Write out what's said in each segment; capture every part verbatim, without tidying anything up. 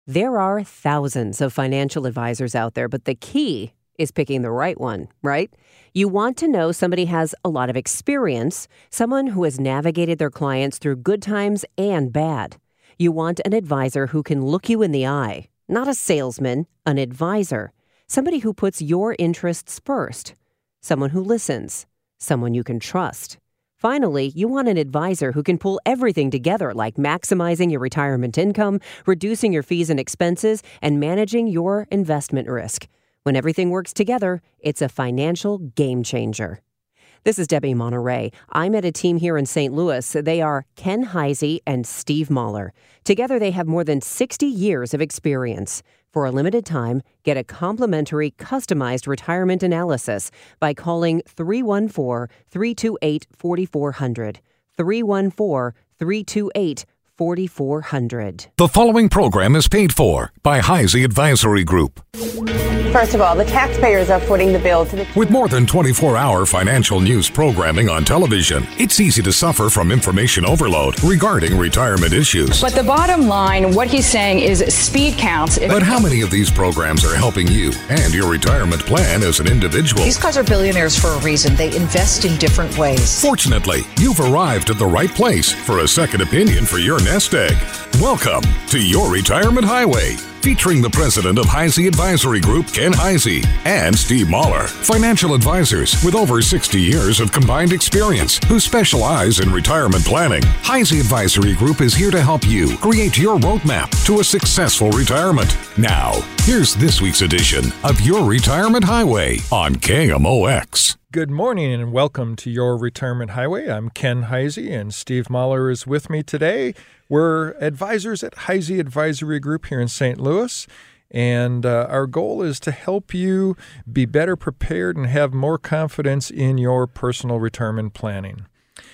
There are thousands of financial advisors out there, but the key is picking the right one, right? You want to know somebody has a lot of experience, someone who has navigated their clients through good times and bad. You want an advisor who can look you in the eye, not a salesman, an advisor, somebody who puts your interests first, someone who listens, someone you can trust. Finally, you want an advisor who can pull everything together, like maximizing your retirement income, reducing your fees and expenses, and managing your investment risk. When everything works together, it's a financial game changer. This is Debbie Monterey. I met a team here in Saint Louis. They are Ken Heisey and Steve Mahler. Together, they have more than sixty years of experience. For a limited time, get a complimentary, customized retirement analysis by calling three one four, three two eight, four four zero zero. three one four, three two eight, four four zero zero. The following program is paid for by Heisey Advisory Group. First of all, the taxpayers are footing the bill to the... With more than twenty-four hour financial news programming on television, it's easy to suffer from information overload regarding retirement issues. But the bottom line, what he's saying is speed counts. If but how many of these programs are helping you and your retirement plan as an individual? These guys are billionaires for a reason. They invest in different ways. Fortunately, you've arrived at the right place for a second opinion for your nest egg. Welcome to Your Retirement Highway, featuring the president of Heisey Advisory Group, Ken Heisey, and Steve Mahler, financial advisors with over sixty years of combined experience who specialize in retirement planning. Heisey Advisory Group is here to help you create your roadmap to a successful retirement. Now, here's this week's edition of Your Retirement Highway on K M O X. Good morning and welcome to Your Retirement Highway. I'm Ken Heisey and Steve Mahler is with me today. We're advisors at Heisey Advisory Group here in Saint Louis, and uh, our goal is to help you be better prepared and have more confidence in your personal retirement planning.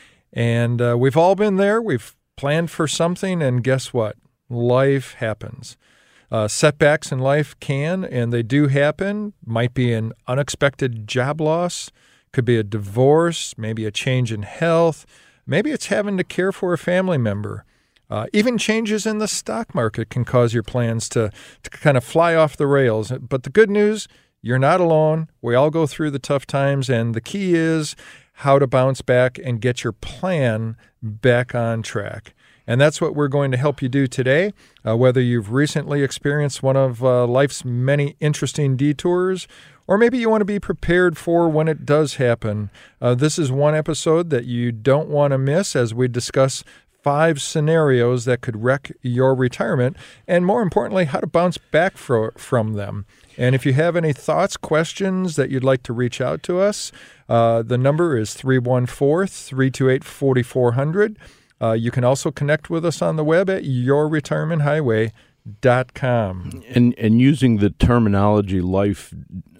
And uh, we've all been there. We've planned for something, and guess what? Life happens. Uh, setbacks in life can, and they do happen. Might be an unexpected job loss, could be a divorce, maybe a change in health, maybe it's having to care for a family member. Uh, even changes in the stock market can cause your plans to, to kind of fly off the rails. But the good news, you're not alone. We all go through the tough times, and the key is how to bounce back and get your plan back on track. And that's what we're going to help you do today. Uh, whether you've recently experienced one of uh, life's many interesting detours, or maybe you want to be prepared for when it does happen. Uh, this is one episode that you don't want to miss as we discuss five scenarios that could wreck your retirement, and more importantly, how to bounce back for, from them. And if you have any thoughts, questions that you'd like to reach out to us, uh, the number is three one four, three two eight, four four zero zero. Uh, you can also connect with us on the web at your retirement highway dot com. And and using the terminology life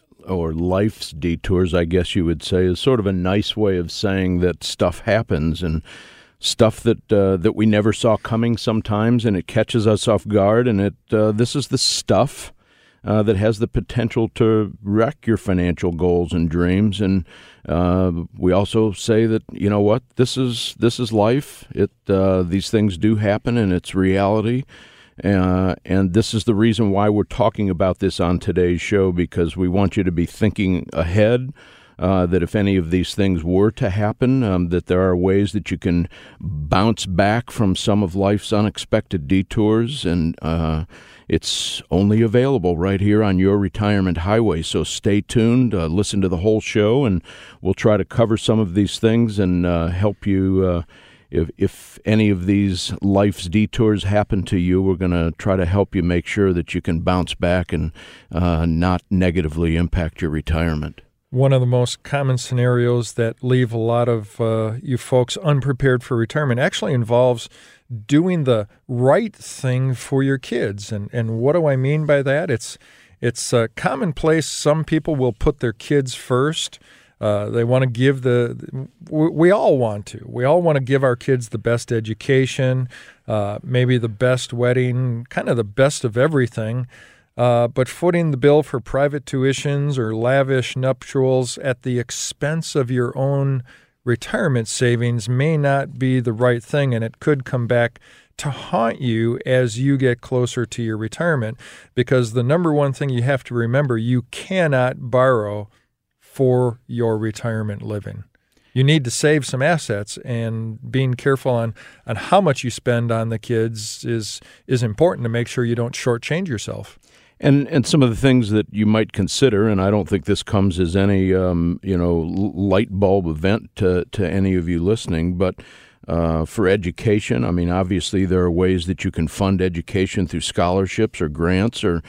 or life's detours, I guess you would say, is sort of a nice way of saying that stuff happens and stuff that uh, that we never saw coming sometimes, and it catches us off guard. And it uh, this is the stuff uh, that has the potential to wreck your financial goals and dreams. And uh, we also say that, you know what, this is this is life. It uh, these things do happen, and it's reality. Uh, and this is the reason why we're talking about this on today's show, because we want you to be thinking ahead. Uh, that if any of these things were to happen, um, that there are ways that you can bounce back from some of life's unexpected detours, and uh, it's only available right here on Your Retirement Highway. So stay tuned, uh, listen to the whole show, and we'll try to cover some of these things and uh, help you. Uh, if, if any of these life's detours happen to you, we're going to try to help you make sure that you can bounce back and uh, not negatively impact your retirement. One of the most common scenarios that leave a lot of uh, you folks unprepared for retirement actually involves doing the right thing for your kids. And and what do I mean by that? It's it's uh, commonplace. Some people will put their kids first. Uh, they want to give the we, we all want to. We all want to give our kids the best education, uh, maybe the best wedding, kind of the best of everything. Uh, but footing the bill for private tuitions or lavish nuptials at the expense of your own retirement savings may not be the right thing, and it could come back to haunt you as you get closer to your retirement, because the number one thing you have to remember, you cannot borrow for your retirement living. You need to save some assets, and being careful on, on how much you spend on the kids is is important to make sure you don't shortchange yourself. And and some of the things that you might consider, and I don't think this comes as any um, you know light bulb event to, to any of you listening, but uh, for education, I mean, obviously there are ways that you can fund education through scholarships or grants, or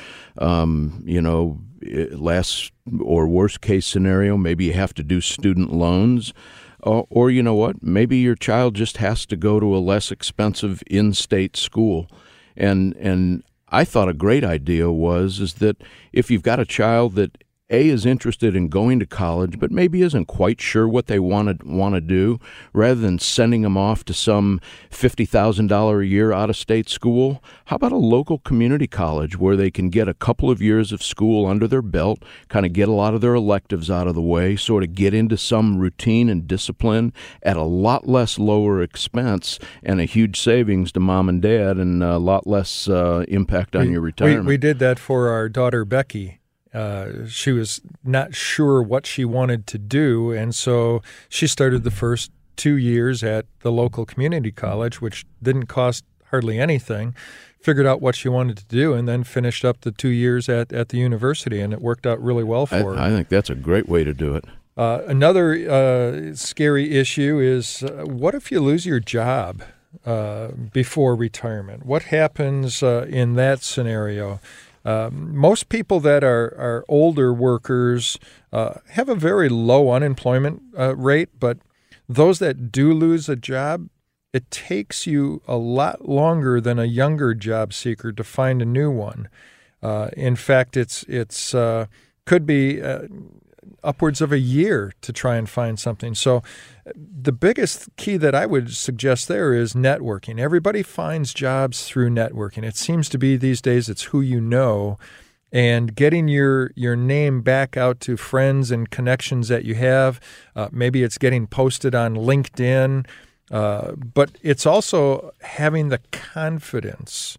um, you know, last or worst case scenario, maybe you have to do student loans. Or, or you know what, maybe your child just has to go to a less expensive in-state school. And and I thought a great idea was is that if you've got a child that A, is interested in going to college, but maybe isn't quite sure what they want to want to do, rather than sending them off to some fifty thousand dollars a year out-of-state school, how about a local community college where they can get a couple of years of school under their belt, kind of get a lot of their electives out of the way, sort of get into some routine and discipline at a lot less lower expense and a huge savings to mom and dad, and a lot less uh, impact on we, your retirement. We, we did that for our daughter, Becky. Uh, she was not sure what she wanted to do, and so she started the first two years at the local community college, which didn't cost hardly anything, figured out what she wanted to do, and then finished up the two years at, at the university, and it worked out really well for I, her. I think that's a great way to do it. Uh, another uh, scary issue is uh, what if you lose your job uh, before retirement? What happens uh, in that scenario? Um, most people that are, are older workers uh, have a very low unemployment uh, rate, but those that do lose a job, it takes you a lot longer than a younger job seeker to find a new one. Uh, in fact, it's it's uh, could be uh, upwards of a year to try and find something. So the biggest key that I would suggest there is networking. Everybody finds jobs through networking. It seems to be these days it's who you know, and getting your, your name back out to friends and connections that you have. Uh, maybe it's getting posted on LinkedIn, uh, but it's also having the confidence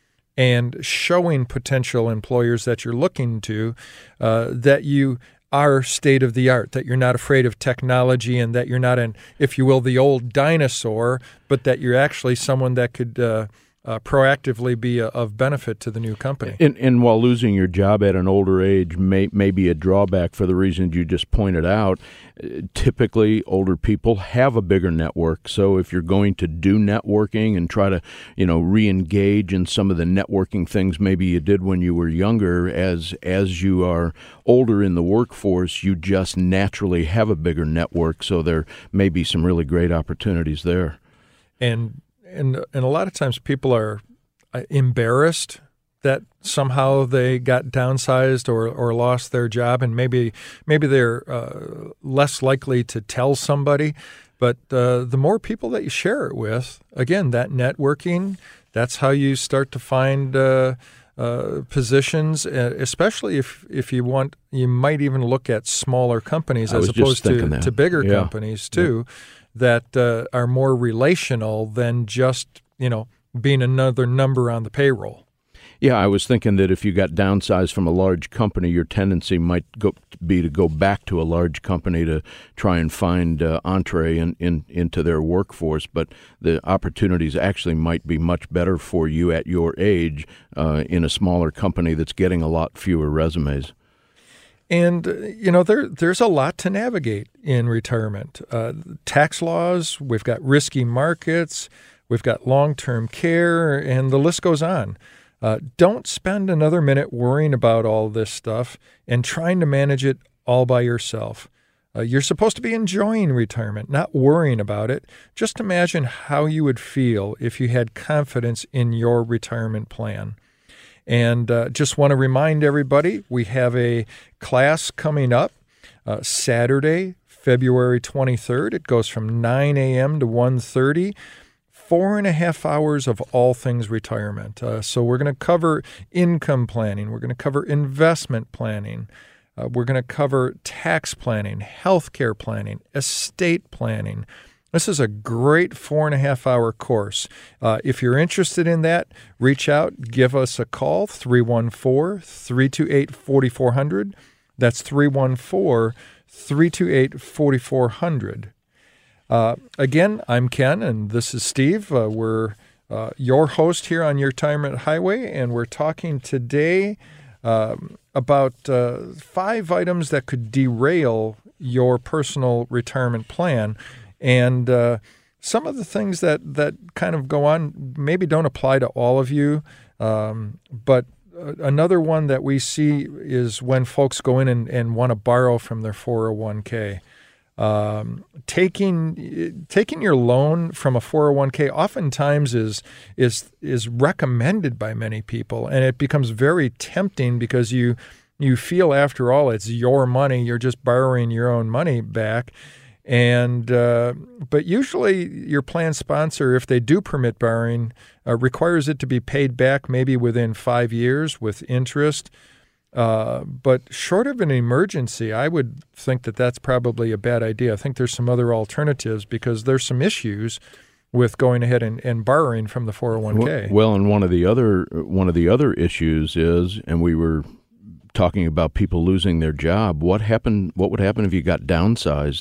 and showing potential employers that you're looking to uh, that you are state of the art, that you're not afraid of technology, and that you're not an, if you will, the old dinosaur, but that you're actually someone that could uh, uh, proactively be a, of benefit to the new company. And, and while losing your job at an older age may, may be a drawback for the reasons you just pointed out, typically older people have a bigger network. So if you're going to do networking and try to, you know, re-engage in some of the networking things maybe you did when you were younger, as as you are older in the workforce, you just naturally have a bigger network. So there may be some really great opportunities there. And and and a lot of times people are embarrassed that somehow they got downsized or, or lost their job, and maybe maybe they're uh, less likely to tell somebody. But uh, the more people that you share it with, again, that networking, that's how you start to find uh, uh, positions, especially if, if you want, you might even look at smaller companies as opposed to, to bigger yeah. companies too, yeah. that uh, are more relational than just, you know, being another number on the payroll. Yeah, I was thinking that if you got downsized from a large company, your tendency might go, be to go back to a large company to try and find uh, entree in, in, into their workforce. But the opportunities actually might be much better for you at your age uh, in a smaller company that's getting a lot fewer resumes. And, you know, there there's a lot to navigate in retirement. Uh, tax laws, we've got risky markets, we've got long-term care, and the list goes on. Uh, don't spend another minute worrying about all this stuff and trying to manage it all by yourself. Uh, you're supposed to be enjoying retirement, not worrying about it. Just imagine how you would feel if you had confidence in your retirement plan. And uh, just want to remind everybody, we have a class coming up uh, Saturday, February twenty-third. It goes from nine a.m. to one thirty. Four and a half hours of all things retirement. Uh, so we're going to cover income planning. We're going to cover investment planning. Uh, we're going to cover tax planning, healthcare planning, estate planning, This is a great four and a half hour course. Uh, if you're interested in that, reach out, give us a call, three one four, three two eight, four four zero zero. That's three one four, three two eight, four four zero zero. Uh, again, I'm Ken, and this is Steve. Uh, we're uh, your host here on Your Retirement Highway, and we're talking today um, about uh, five items that could derail your personal retirement plan. And uh, some of the things that, that kind of go on maybe don't apply to all of you, um, but another one that we see is when folks go in and, and want to borrow from their four oh one k. Um, taking taking your loan from a four oh one k oftentimes is is is recommended by many people, and it becomes very tempting because you you feel, after all, it's your money. You're just borrowing your own money back. And uh, but usually your plan sponsor, if they do permit borrowing, uh, requires it to be paid back maybe within five years with interest. Uh, but short of an emergency, I would think that that's probably a bad idea. I think there's some other alternatives because there's some issues with going ahead and, and borrowing from the four oh one k. Well, and one of the other one of the other issues is, and we were talking about people losing their job. What happened? What would happen if you got downsized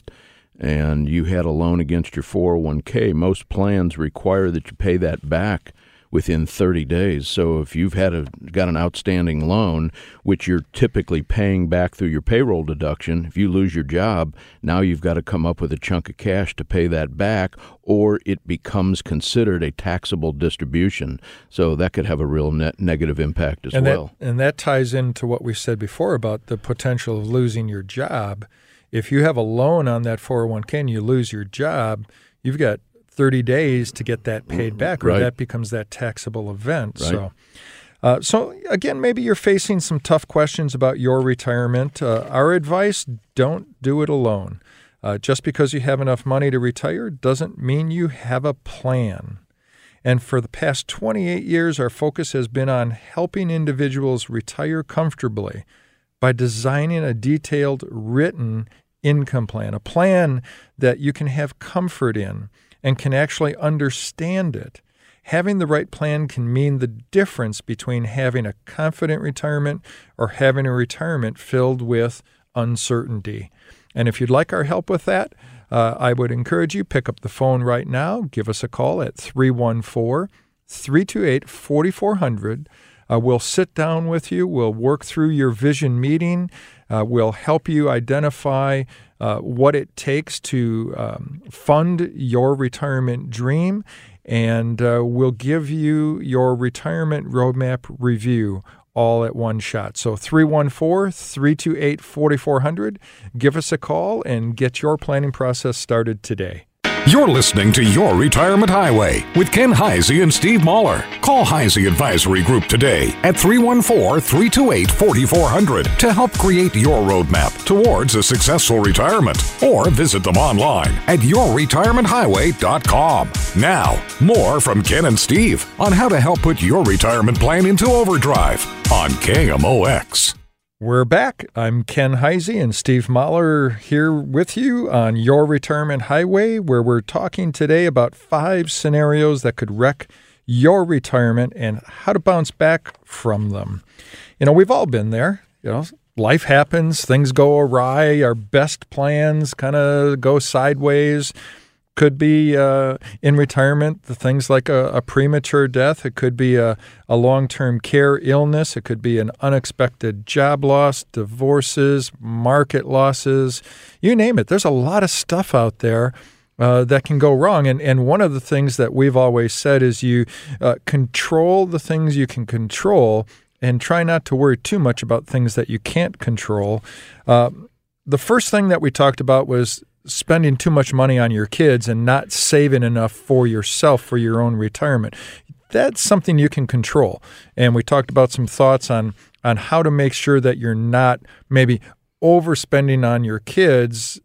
and you had a loan against your four oh one k? Most plans require that you pay that back within thirty days. So if you've had a got an outstanding loan, which you're typically paying back through your payroll deduction, if you lose your job, now you've got to come up with a chunk of cash to pay that back, or it becomes considered a taxable distribution. So that could have a real net negative impact as and well. That, and that ties into what we said before about the potential of losing your job. If you have a loan on that four oh one k and you lose your job, you've got thirty days to get that paid back, or right. that becomes that taxable event. Right. So, uh, so again, maybe you're facing some tough questions about your retirement. Uh, our advice, don't do it alone. Uh, just because you have enough money to retire doesn't mean you have a plan. And for the past twenty-eight years, our focus has been on helping individuals retire comfortably by designing a detailed written income plan, a plan that you can have comfort in and can actually understand it. Having the right plan can mean the difference between having a confident retirement or having a retirement filled with uncertainty. And if you'd like our help with that, uh, I would encourage you, pick up the phone right now. Give us a call at three one four, three two eight, four four zero zero. Uh, we'll sit down with you. We'll work through your vision meeting. Uh, we'll help you identify uh, what it takes to um, fund your retirement dream, and uh, we'll give you your retirement roadmap review all at one shot. So three one four, three two eight, four four zero zero. Give us a call and get your planning process started today. You're listening to Your Retirement Highway with Ken Heisey and Steve Mahler. Call Heisey Advisory Group today at three one four, three two eight, four four zero zero to help create your roadmap towards a successful retirement, or visit them online at your retirement highway dot com. Now, more from Ken and Steve on how to help put your retirement plan into overdrive on K M O X. We're back. I'm Ken Heisey and Steve Mahler here with you on Your Retirement Highway, where we're talking today about five scenarios that could wreck your retirement and how to bounce back from them. You know, we've all been there. You know, life happens, things go awry, our best plans kind of go sideways. Could be uh, in retirement, the things like a, a premature death. It could be a, a long-term care illness. It could be an unexpected job loss, divorces, market losses, you name it. There's a lot of stuff out there uh, that can go wrong. And, and one of the things that we've always said is you uh, control the things you can control and try not to worry too much about things that you can't control. Uh, the first thing that we talked about was spending too much money on your kids and not saving enough for yourself for your own retirement. That's something you can control. And we talked about some thoughts on, on how to make sure that you're not maybe overspending on your kids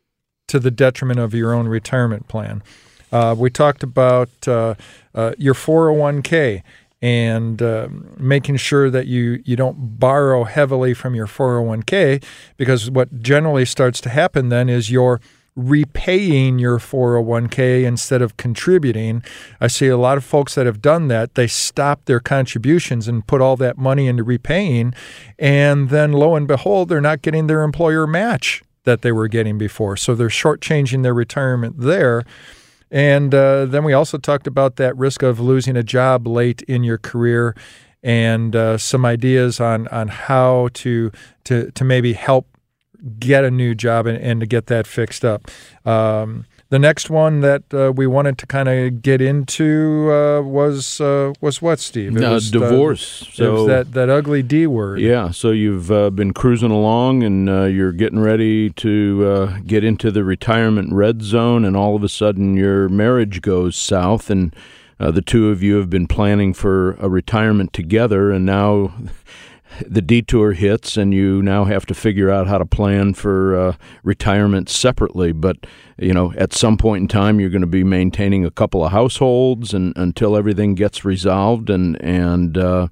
to the detriment of your own retirement plan. Uh, we talked about uh, uh, your four oh one k and uh, making sure that you, you don't borrow heavily from your four oh one k, because what generally starts to happen then is your repaying your four oh one k instead of contributing. I see a lot of folks that have done that. They stop their contributions and put all that money into repaying, and then lo and behold, they're not getting their employer match that they were getting before. So they're shortchanging their retirement there. And uh, then we also talked about that risk of losing a job late in your career, and uh, some ideas on on how to to to maybe help get a new job and, and to get that fixed up. Um, the next one that uh, we wanted to kind of get into uh, was uh, was what, Steve? It uh, was divorce. Uh, so, it was that, that ugly D word. Yeah, so you've uh, been cruising along, and uh, you're getting ready to uh, get into the retirement red zone, and all of a sudden your marriage goes south, and uh, the two of you have been planning for a retirement together, and now the detour hits, and you now have to figure out how to plan for uh, retirement separately. But, you know, at some point in time, you're going to be maintaining a couple of households and until everything gets resolved. And and uh,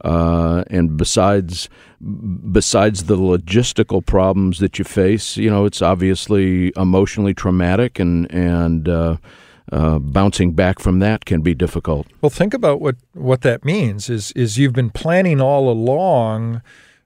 uh, and besides besides the logistical problems that you face, you know, it's obviously emotionally traumatic, and and uh, Uh, bouncing back from that can be difficult. Well, think about what, what that means is is you've been planning all along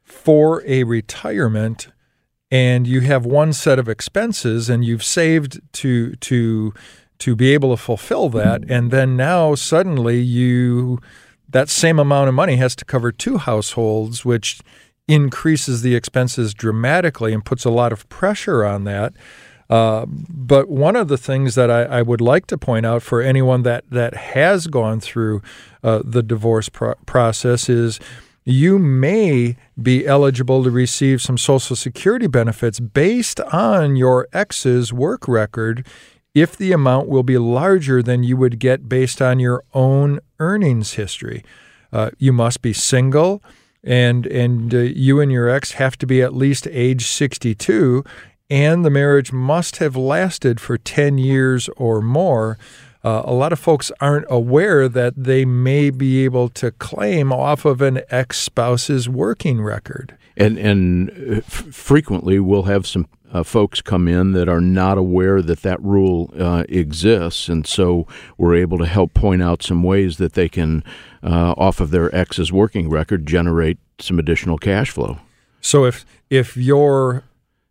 for a retirement, and you have one set of expenses, and you've saved to to to be able to fulfill that, and then now suddenly you that same amount of money has to cover two households, which increases the expenses dramatically and puts a lot of pressure on that. Uh, but one of the things that I, I would like to point out for anyone that, that has gone through uh, the divorce pro- process is you may be eligible to receive some Social Security benefits based on your ex's work record if the amount will be larger than you would get based on your own earnings history. Uh, you must be single, and, and uh, you and your ex have to be at least age sixty-two, and the marriage must have lasted for ten years or more. Uh, a lot of folks aren't aware that they may be able to claim off of an ex-spouse's working record. And and f- frequently we'll have some uh, folks come in that are not aware that that rule uh, exists, and so we're able to help point out some ways that they can, uh, off of their ex's working record, generate some additional cash flow. So if if you're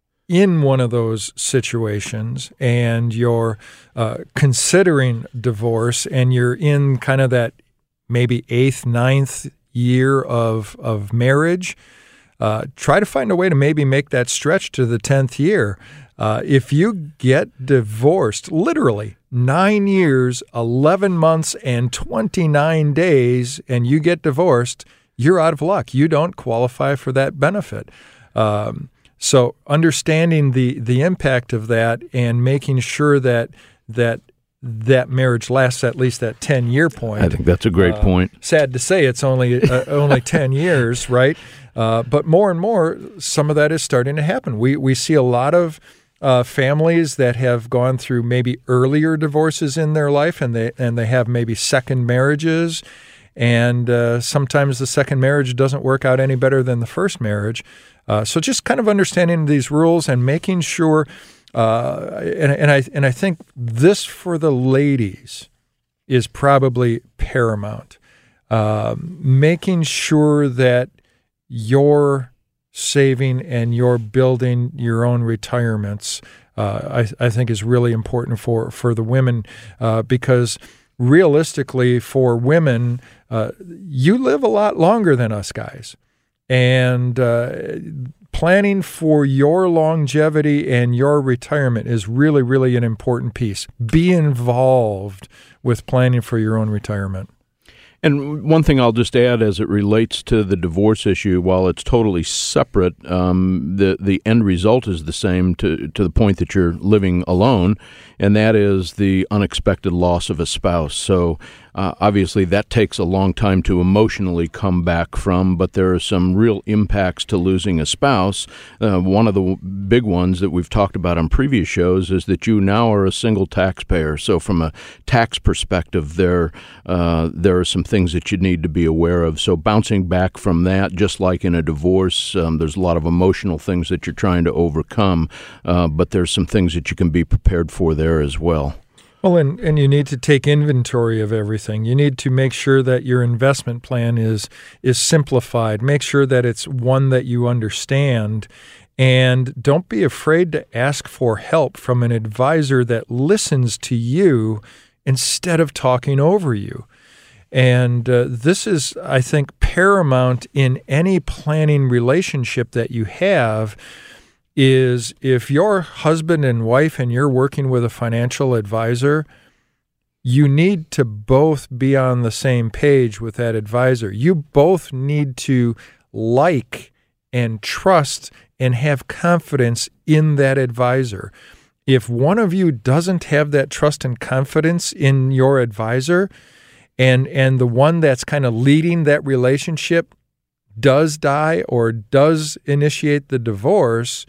in one of those situations and you're uh, considering divorce, and you're in kind of that maybe eighth, ninth year of of marriage, uh, try to find a way to maybe make that stretch to the tenth year. Uh, if you get divorced, literally nine years, eleven months, and twenty-nine days, and you get divorced, you're out of luck. You don't qualify for that benefit. Um, So understanding the, the impact of that and making sure that that that marriage lasts at least that ten-year point. I think that's a great uh, point. Sad to say it's only uh, only ten years, right? Uh, but more and more, some of that is starting to happen. We we see a lot of uh, families that have gone through maybe earlier divorces in their life, and they and they have maybe second marriages, and uh, sometimes the second marriage doesn't work out any better than the first marriage. Uh, so just kind of understanding these rules and making sure, uh, and, and I and I think this for the ladies is probably paramount. Uh, making sure that you're saving and you're building your own retirements, uh, I, I think is really important for, for the women, uh, because realistically for women, uh, you live a lot longer than us guys. And uh, planning for your longevity and your retirement is really, really an important piece. Be involved with planning for your own retirement. And one thing I'll just add as it relates to the divorce issue, while it's totally separate, um, the the end result is the same to, to the point that you're living alone, and that is the unexpected loss of a spouse. So Uh, obviously, that takes a long time to emotionally come back from, but there are some real impacts to losing a spouse. Uh, one of the big ones that we've talked about on previous shows is that you now are a single taxpayer. So from a tax perspective, there, uh, there are some things that you need to be aware of. So bouncing back from that, just like in a divorce, um, there's a lot of emotional things that you're trying to overcome, uh, but there's some things that you can be prepared for there as well. Well, and, and you need to take inventory of everything. You need to make sure that your investment plan is is simplified. Make sure that it's one that you understand. And don't be afraid to ask for help from an advisor that listens to you instead of talking over you. And uh, this is, I think, paramount in any planning relationship that you have. Is if you're husband and wife and you're working with a financial advisor, you need to both be on the same page with that advisor. You both need to like and trust and have confidence in that advisor. If one of you doesn't have that trust and confidence in your advisor, and and the one that's kind of leading that relationship does die or does initiate the divorce,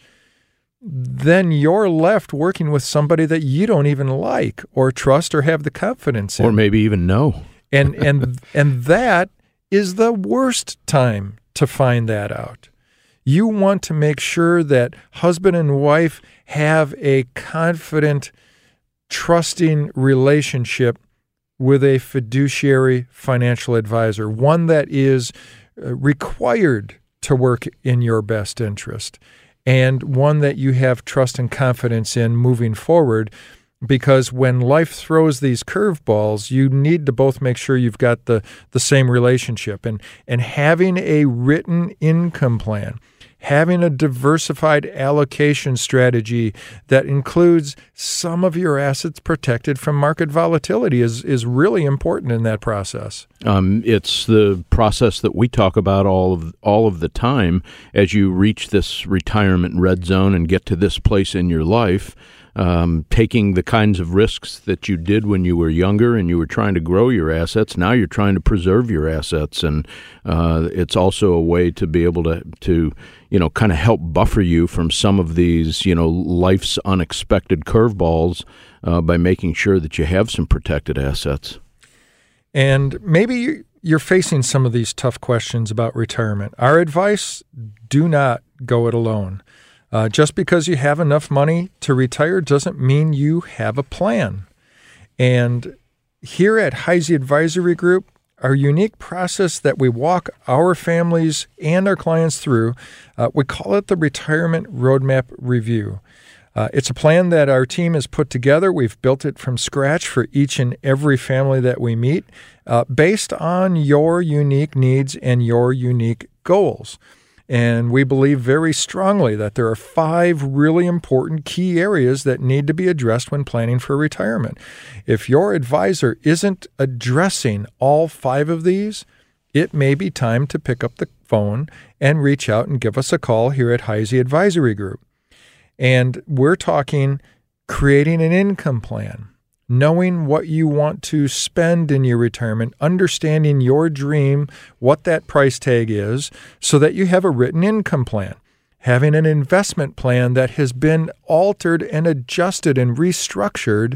then you're left working with somebody that you don't even like or trust or have the confidence in. Or maybe even know. and and and that is the worst time to find that out. You want to make sure that husband and wife have a confident, trusting relationship with a fiduciary financial advisor, one that is required to work in your best interest, and one that you have trust and confidence in moving forward, because when life throws these curveballs, you need to both make sure you've got the, the same relationship. And, and having a written income plan, having a diversified allocation strategy that includes some of your assets protected from market volatility is, is really important in that process. Um, it's the process that we talk about all of all of the time as you reach this retirement red zone and get to this place in your life. Um, taking the kinds of risks that you did when you were younger and you were trying to grow your assets. Now you're trying to preserve your assets, and uh, it's also a way to be able to, to you know, kind of help buffer you from some of these, you know, life's unexpected curveballs uh, by making sure that you have some protected assets. And maybe you're facing some of these tough questions about retirement. Our advice, do not go it alone. Uh, just because you have enough money to retire doesn't mean you have a plan. And here at Heisey Advisory Group, our unique process that we walk our families and our clients through, uh, we call it the Retirement Roadmap Review. Uh, it's a plan that our team has put together. We've built it from scratch for each and every family that we meet, uh, based on your unique needs and your unique goals. And we believe very strongly that there are five really important key areas that need to be addressed when planning for retirement. If your advisor isn't addressing all five of these, it may be time to pick up the phone and reach out and give us a call here at Heisey Advisory Group. And we're talking creating an income plan, knowing what you want to spend in your retirement, understanding your dream, what that price tag is, so that you have a written income plan. Having an investment plan that has been altered and adjusted and restructured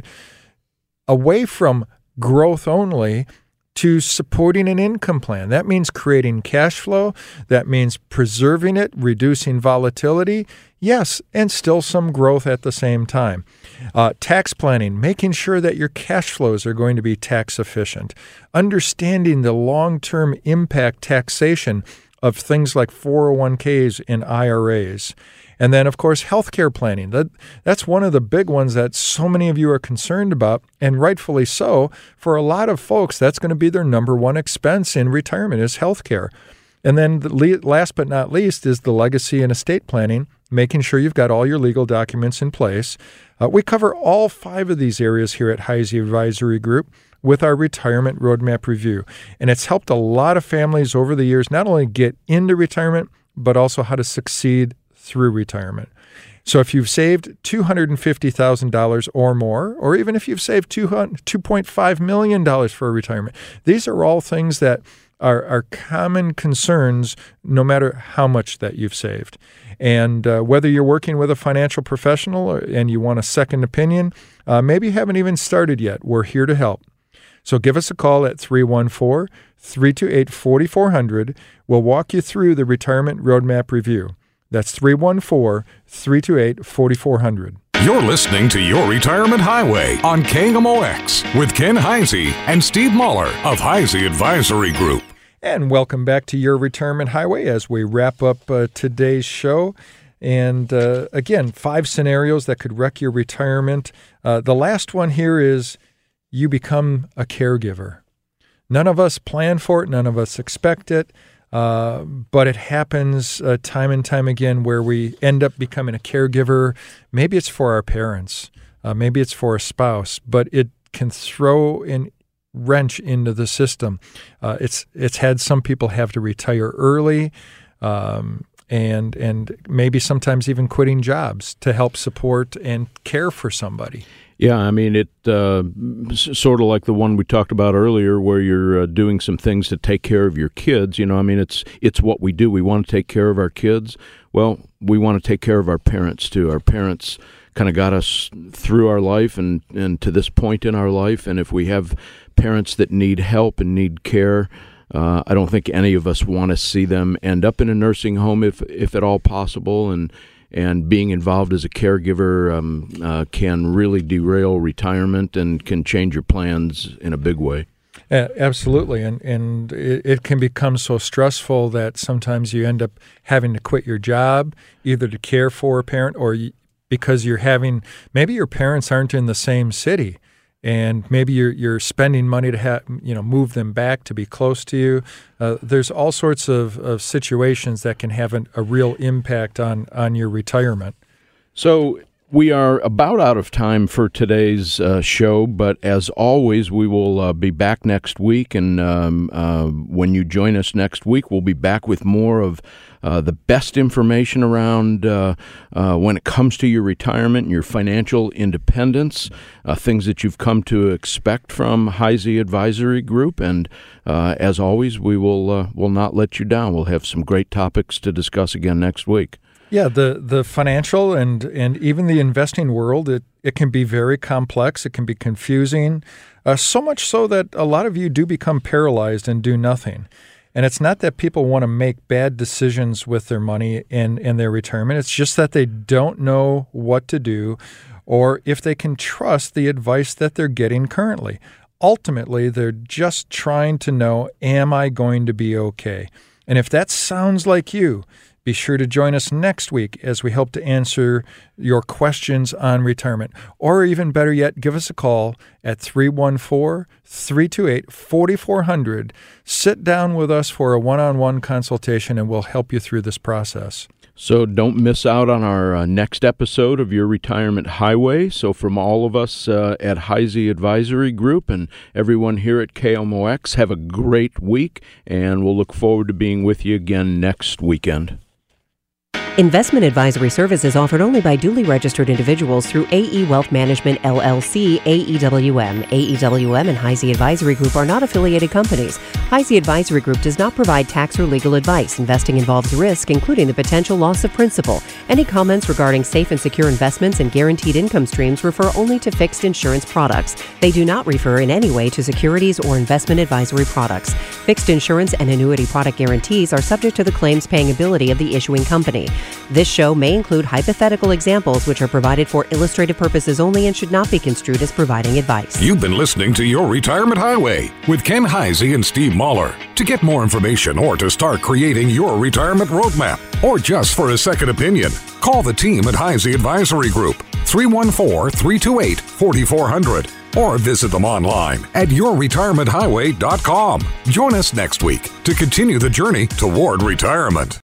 away from growth only to supporting an income plan. That means creating cash flow. That means preserving it, reducing volatility. Yes, and still some growth at the same time. Uh, tax planning, making sure that your cash flows are going to be tax efficient. Understanding the long-term impact taxation of things like four oh one k's and I R As. And then, of course, healthcare planning. That, that's one of the big ones that so many of you are concerned about, and rightfully so. For a lot of folks, that's going to be their number one expense in retirement is healthcare. And then the le- last but not least is the legacy and estate planning, making sure you've got all your legal documents in place. Uh, we cover all five of these areas here at Heisey Advisory Group with our Retirement Roadmap Review. And it's helped a lot of families over the years not only get into retirement, but also how to succeed through retirement. So if you've saved two hundred fifty thousand dollars or more, or even if you've saved two point five million dollars for retirement, these are all things that are, are common concerns no matter how much that you've saved. And uh, whether you're working with a financial professional or, and you want a second opinion, uh, maybe you haven't even started yet, we're here to help. So give us a call at three one four, three two eight, four four zero zero. We'll walk you through the Retirement Roadmap Review. That's three one four, three two eight, four four zero zero. You're listening to Your Retirement Highway on K M O X with Ken Heisey and Steve Mahler of Heisey Advisory Group. And welcome back to Your Retirement Highway as we wrap up uh, today's show. And uh, again, five scenarios that could wreck your retirement. Uh, the last one here is you become a caregiver. None of us plan for it. None of us expect it. Uh, but it happens uh, time and time again where we end up becoming a caregiver. Maybe it's for our parents. Uh, maybe it's for a spouse. But it can throw a wrench into the system. Uh, it's it's had some people have to retire early um, and and maybe sometimes even quitting jobs to help support and care for somebody. Yeah, I mean, it uh, sort of like the one we talked about earlier where you're uh, doing some things to take care of your kids. You know, I mean, it's it's what we do. We want to take care of our kids. Well, we want to take care of our parents, too. Our parents kind of got us through our life and, and to this point in our life. And if we have parents that need help and need care, uh, I don't think any of us want to see them end up in a nursing home if, if at all possible. And And being involved as a caregiver um, uh, can really derail retirement and can change your plans in a big way. Uh, absolutely. And and it, it can become so stressful that sometimes you end up having to quit your job, either to care for a parent or you, because you're having, maybe your parents aren't in the same city. And maybe you're you're spending money to have, you know, move them back to be close to you. Uh, there's all sorts of, of situations that can have an, a real impact on, on your retirement. So we are about out of time for today's uh, show, but as always, we will uh, be back next week. And um, uh, when you join us next week, we'll be back with more of uh, the best information around uh, uh, when it comes to your retirement and your financial independence, uh, things that you've come to expect from Heisey Advisory Group. And uh, as always, we will uh, will not let you down. We'll have some great topics to discuss again next week. Yeah, the, the financial and, and even the investing world, it, it can be very complex. It can be confusing, uh, so much so that a lot of you do become paralyzed and do nothing. And it's not that people want to make bad decisions with their money in, in their retirement. It's just that they don't know what to do or if they can trust the advice that they're getting currently. Ultimately, they're just trying to know, am I going to be okay? And if that sounds like you, be sure to join us next week as we hope to answer your questions on retirement. Or even better yet, give us a call at three one four, three two eight, four four zero zero. Sit down with us for a one-on-one consultation and we'll help you through this process. So don't miss out on our uh, next episode of Your Retirement Highway. So from all of us uh, at Heisey Advisory Group and everyone here at K M O X, have a great week, and we'll look forward to being with you again next weekend. Investment advisory services offered only by duly registered individuals through A E Wealth Management, L L C, A E W M. A E W M and Heisey Advisory Group are not affiliated companies. Heisey Advisory Group does not provide tax or legal advice. Investing involves risk, including the potential loss of principal. Any comments regarding safe and secure investments and guaranteed income streams refer only to fixed insurance products. They do not refer in any way to securities or investment advisory products. Fixed insurance and annuity product guarantees are subject to the claims paying ability of the issuing company. This show may include hypothetical examples which are provided for illustrative purposes only and should not be construed as providing advice. You've been listening to Your Retirement Highway with Ken Heisey and Steve Mahler. To get more information or to start creating your retirement roadmap, or just for a second opinion, call the team at Heisey Advisory Group, three one four, three two eight, four four zero zero, or visit them online at your retirement highway dot com. Join us next week to continue the journey toward retirement.